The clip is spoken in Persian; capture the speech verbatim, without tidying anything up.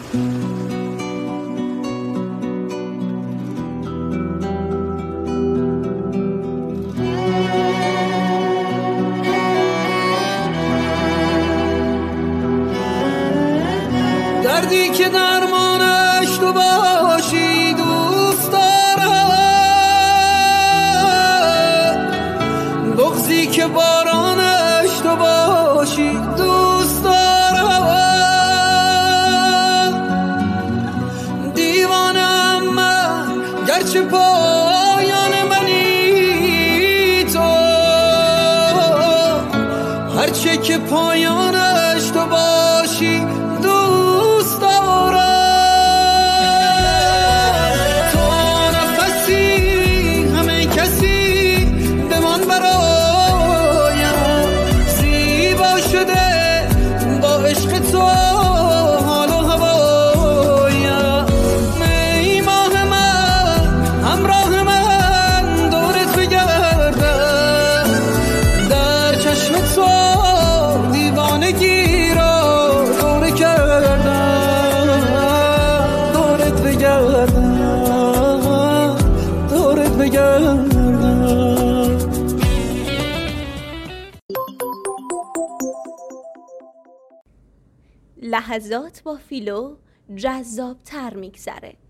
دردی که درمانش تو باشی دوست دارم، بغضی که بارانش تو باشی دوست دارم. دیوانم من گرچه پایان منی تو، هرچه که پایانش تو باشی دوست دارم. تو نفسی همه کسی بمان برایم، زیبا شده با عشق تو حال و هوایم. ای ماه من همراه من دورت بگردم، در چشم تو دیوانگی را دوره کردم، دورت بگردم، دورت بگردم. لحظات با فیلو جذاب تر میگذره.